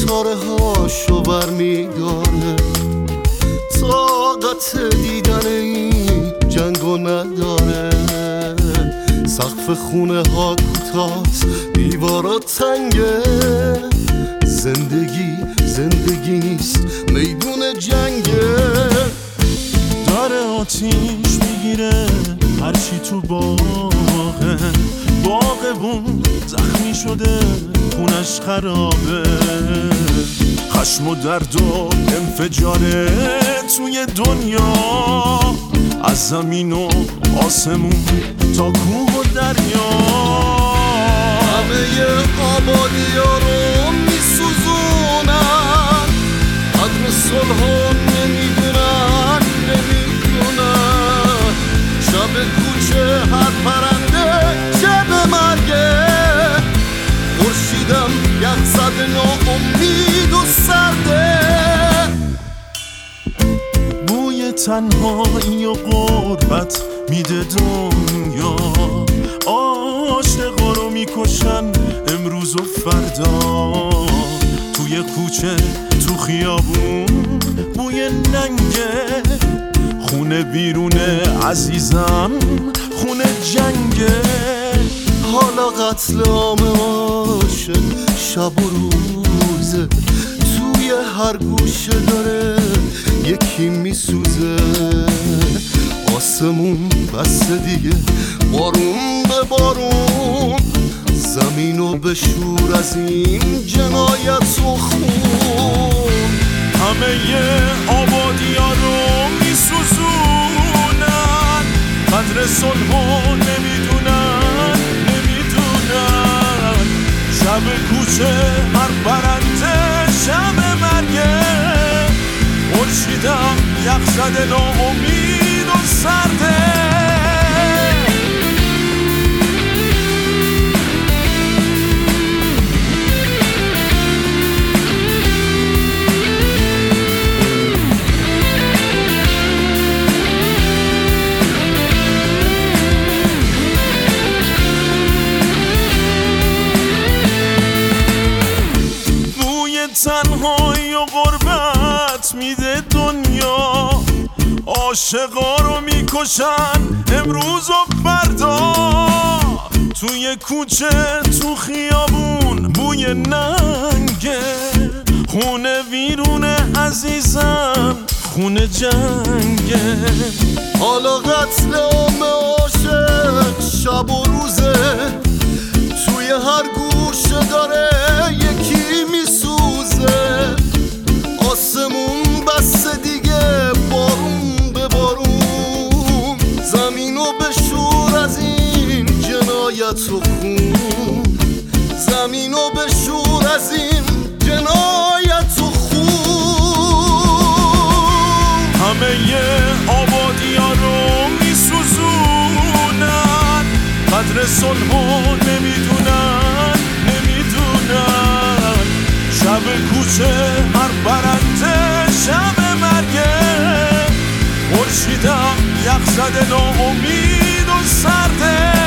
ستاره هاشو برمیداره، طاقت دیدن این جنگو نداره. سقف خونه ها کوتاست، دیوارا تنگه، زندگی نیست میدون جنگه. داره آتیش میگیره هرچی تو باغه، باغبون زخمی شده خونش خرابه. خشم و درد و انفجاره توی دنیا، از زمین و آسمون تا کوه و دریا. همه آبادی ها رو میسوزونن، قدر صلح نمیدونن. شب کوچه هر پرنده شب مرگه، خورشیدم یخ زده ناامید و سرده. بوی تنهایی و غربت میده دنیا، عاشقا رو میکشن امروز و فردا. توی کوچه تو خیابون بوی ننگه، خونه بیرونه عزیزم خونه جنگه. حالا قتل عام عاشق شب و روزه، توی هر گوشه داره یکی میسوزه. آسمون بسته دیگه بارون به بارون، زمینو به شور از این جنایت و خون. همه آبادی ها رو میسوزونن، قدر صلحو نمیدونن. شب کوچه هر پرنده شب مرگه، خورشیدم یخ زده ناامید و سرده. تنهایی و غربت میده دنیا، عاشقا رو میکشن امروز و فردا. توی کوچه تو خیابون بوی ننگه، خونه ویرونه عزیزم خونه جنگه. حالا قتل عام عاشق شب و روزه، توی هر گوشه داره یکی میسوزه. آسمون بسته دیگه بارون به بارون، زمینو به شور از این جنایت و خون. زمینو به شور از این جنایت و خون. همه آبادی ها رو میسوزونن، قدر صلحو نمیدونن. شب کوچه هر پرنده شب مرگه، خورشیدم یخ زده ناامید و سرده.